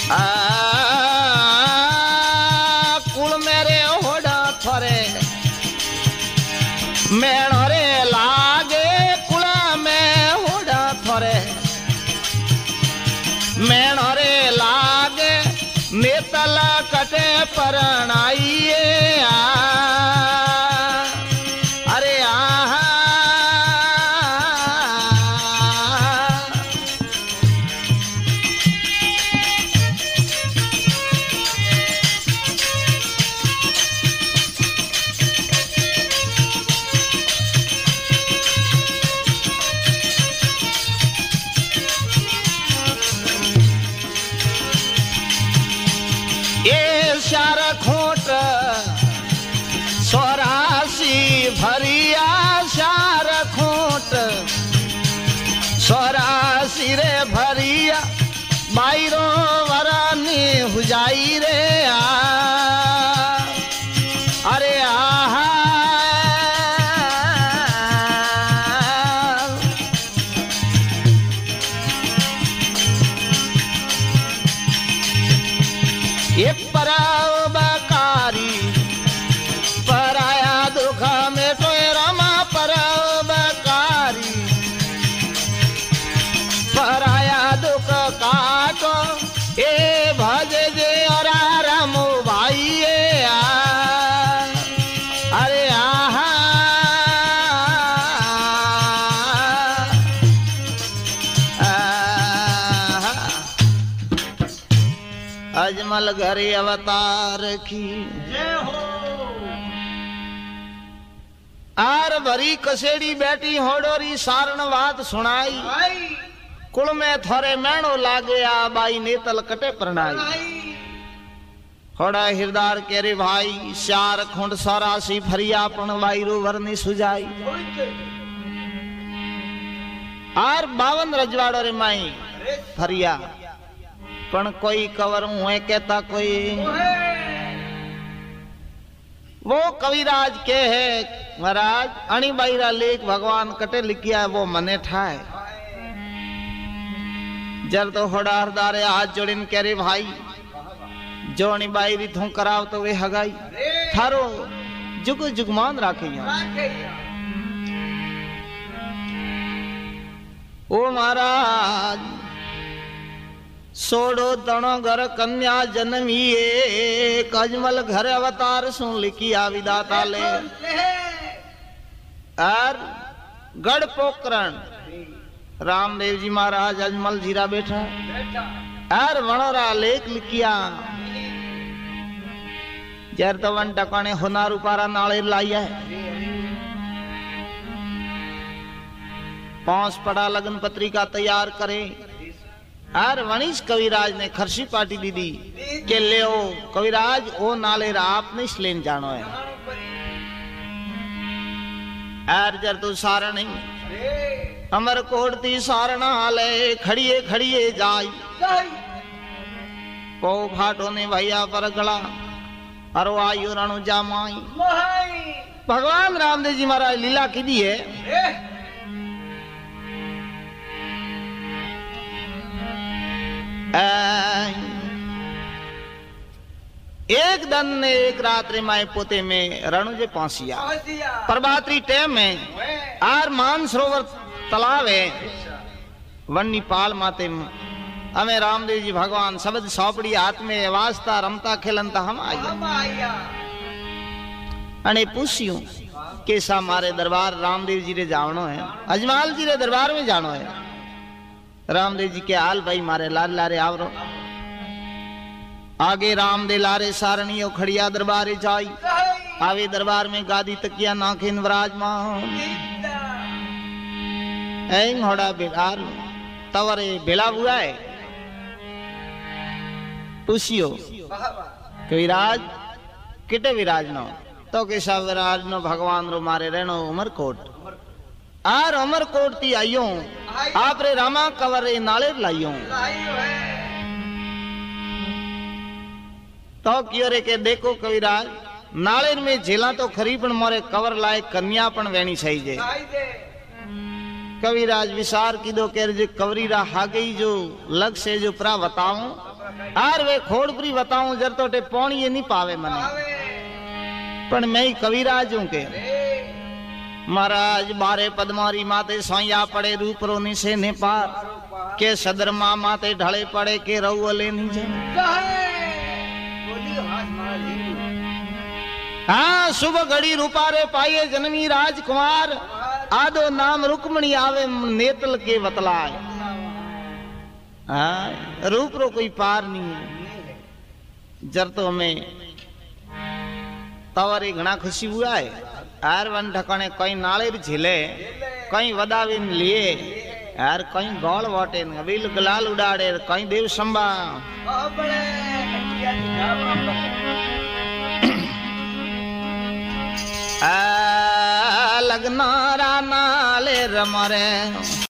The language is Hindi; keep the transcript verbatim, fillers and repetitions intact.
आ कुल मेरे होड़ा थोरे मेणो रे लागे कुला में होड़ा थोरे मेणो रे लागे नेतल कटे परणाइए आ अरे आहा चार खोट सोरासी भरिया चार खोट सोरासी रे भरिया बाईरो वरानी हुजाई रे आ अरे आहा एक परोपकारी पराया दुख में तो रमा परोपकारी पराया दुख काटो ए भजे जे और राम भाई आ अरे आहा अजमल घरे अवतार की जय हो आर भरी कसेड़ी बैठी होडोरी सारण बात सुनाई कुल में थोरे मैणो लागे आ बाई नेतल कटे परनाई होड़ा हिरदार के रे भाई चार खुंड सौरासी फरिया पण वाईरो वरनी सुजाई आर बावन रजवाड़ो रे माई फरिया पण कोई कवर हुए कहता कोई वो कविराज के है महाराज अणी बाईरा लेख भगवान कटे लिखिया है वो मने ठाए जर तो होड़ारदारे हाथ जोड़िन कह रे भाई जो अणी बाईरी थू कराव तो वे हगाई थारो जुग जुगमान राखे ओ महाराज सोड़ो तणो घर कन्या जन्मीए कजमल घर अवतार सुन लिखी आ विदाता ले और गढ़ पोकरण रामदेव जी महाराज अजमल जीरा बैठा और वणोरा लेख लिखिया जर तो वन टकाने हुनार उपारा नाले लाइया है पांच पड़ा लगन पत्रिका तैयार करे और वणिश कविराज ने खर्ची पार्टी दीदी के ले ओ कविराज ओ नाले रा आपने स्लेन जानो है और जर तू सारा नहीं अमर कोड़ती सारणा हाले खड़िए खड़िए जाई पो फाटो ने भैया पर गला अरो आयु रणु जामाई भगवान रामदेव जी महाराज लीला की दी है एक दिन ने एक रात्रि माए पोते में रणुजे पहुंचिया प्रभातरी टेम में आर मान सरोवर तालाब है वन्नी पाल माते में हमें रामदेव जी भगवान शब्द सौपड़ी हाथ में वास्ता रमता खेलनता हम आया अने पूछियो कैसा मारे दरबार रामदेव जी रे जावनो है अजमाल जी रे दरबार में जानो है रामदेव जी के हाल भाई मारे लाल लारे आवरो आगे रामदेव लारे सारणियों खड़िया दरबार जाई आवे दरबार में गादी तकिया नाखिन विराजमान ऐं होड़ा बिहार तवरे बेला हुआ है पूछियो विराज किटे विराज नो तो कैसा विराज नो भगवान रो मारे रहनो उमरकोट आर अमरकोट ती आइयो आप रे रामा कवरे नाले लाइयो तो कियो रे के देखो कविराज नालेर में झेला तो खरी पण मोरे कवर लाए कन्या पण वेणी छई जे कविराज विचार कीधो के जे कवरी रा हागई जो लग से जो प्रा बताऊं आर वे खोड़पुरी बताऊं जर तो टे पौनी ये नहीं पावे मने पण मैं कविराज हूं के महाराज बारे पदमारी माते सोया पड़े रूप रोनी से ने पार के सदर माँ माते ढले पड़े के रऊ लेनी जाए हाँ सुबह घड़ी रूपारे पाए जन्मी राजकुमार आदो नाम रुक्मणी आवे नेतल के बतलाए हाँ रूप रो कोई पार नहीं है जरतो में तवारी घना खुशी हुआ है यार वन ठकाने कई नाले झीले कई वदाविन लिए यार कई गौल वाटे अबील गलाल उड़ाड़े कई देव संबा लगना रा नाले रमरे